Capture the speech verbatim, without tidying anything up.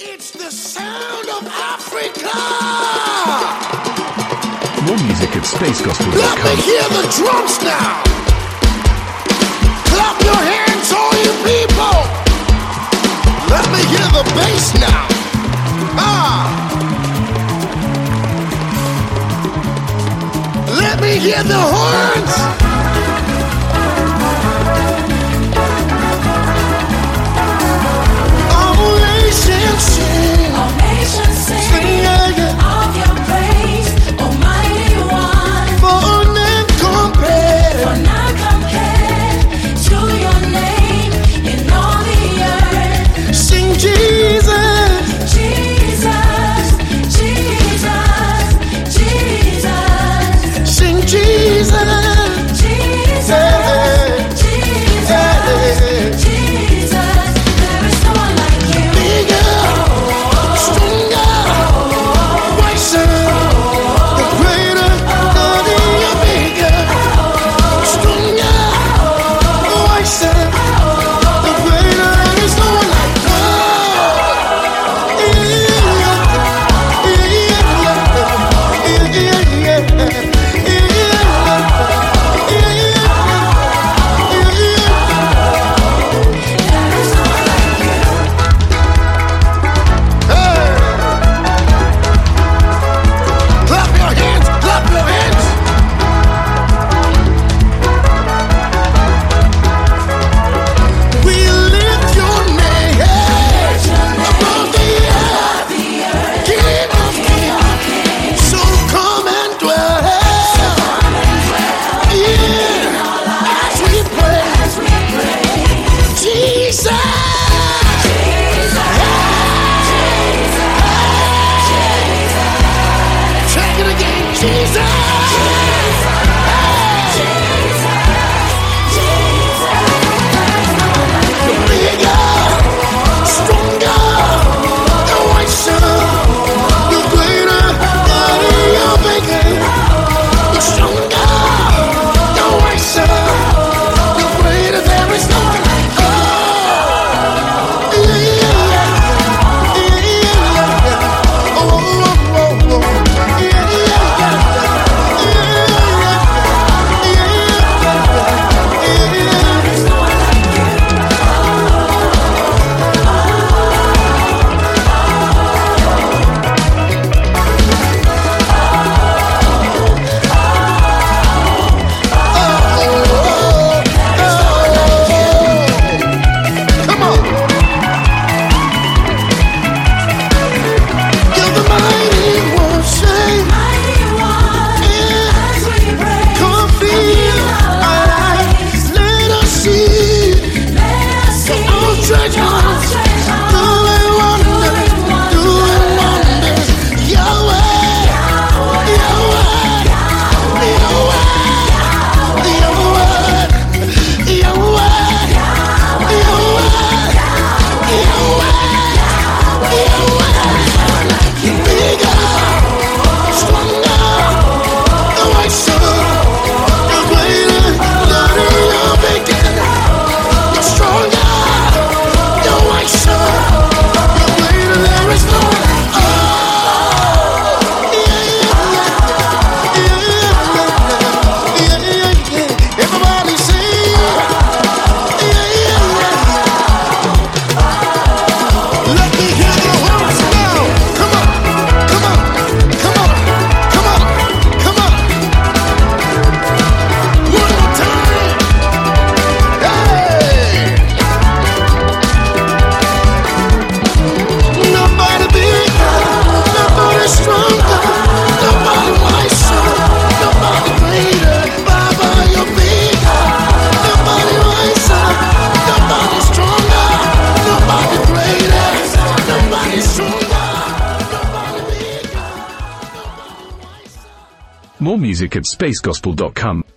It's the sound of Africa! More music at space gospel dot com. Let me hear the drums now! Clap your hands, all you people! Let me hear the bass now! Ah! Let me hear the horns! Sing, all nations sing, sing yeah, yeah. of your praise, Almighty One. For none compared, for none compared to your name in all the earth. Sing Jesus, Jesus, Jesus, Jesus. Sing Jesus, Jesus, hey, Jesus, hey. Jesus. There is no one like you. Bigger, stronger, wiser, the greater, the bigger, stronger, wiser, the greater. There is no one like God. Yeah, yeah, yeah, yeah, yeah. More music at space gospel dot com.